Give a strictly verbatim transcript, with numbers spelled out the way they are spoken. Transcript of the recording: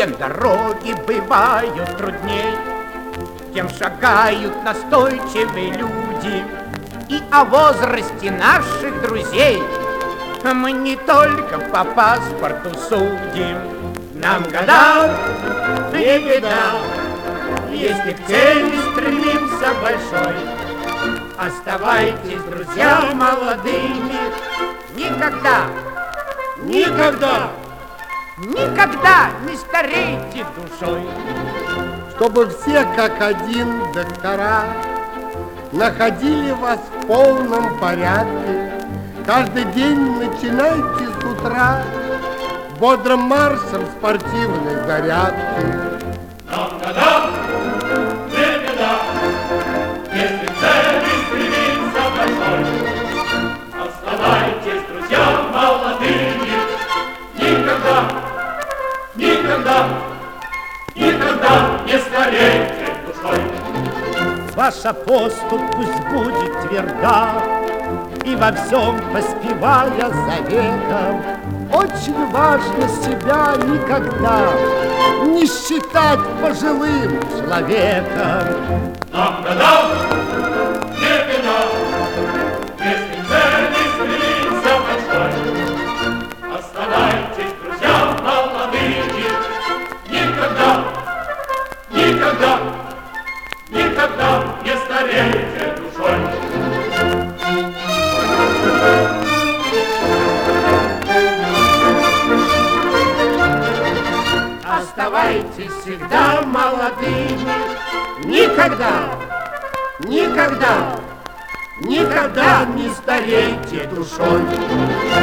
Чем дороги бывают трудней, тем шагают настойчивые люди. И о возрасте наших друзей мы не только по паспорту судим. Нам года не беда, если к цели стремимся большой. Оставайтесь, друзья, молодыми. Никогда, никогда, никогда не старейте душой. Чтобы все как один доктора находили вас в полном порядке. Каждый день начинайте с утра бодрым маршем спортивной зарядки. Нам года не беда, если к цели стремимся большой. Оставайтесь, друзья, молодыми. Никогда, никогда, никогда не старейте душой. Ваша поступь пусть будет тверда, и во всем поспевая за веком. Очень важно себя никогда не считать пожилым человеком. Нам года не беда, если к цели стремимся большой. Оставайтесь, друзья, молодыми. Никогда, никогда, никогда не старейте душой. Оставайтесь всегда молодыми. Никогда, никогда, никогда не старейте душой.